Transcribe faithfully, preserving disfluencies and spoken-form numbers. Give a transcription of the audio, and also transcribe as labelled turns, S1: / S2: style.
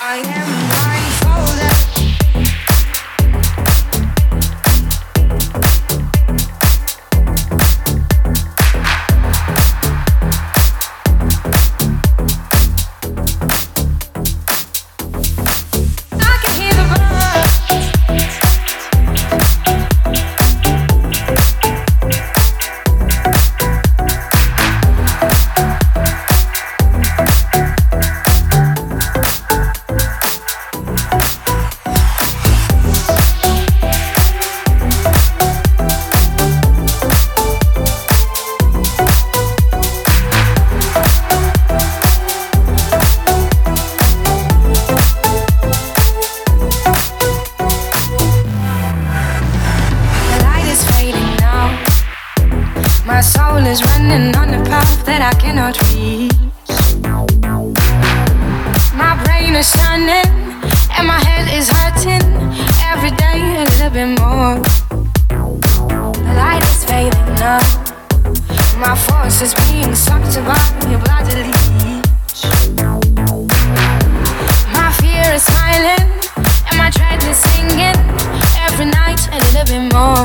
S1: I am blindfolded. I can hear the birds. The light is fading now. My soul is running on a path that I cannot reach. My brain is turning and my head is hurting every day a little bit more. The light is fading now. My force is being sucked by your bloody leech. My fear is smiling and my dread is singing every night a little bit more.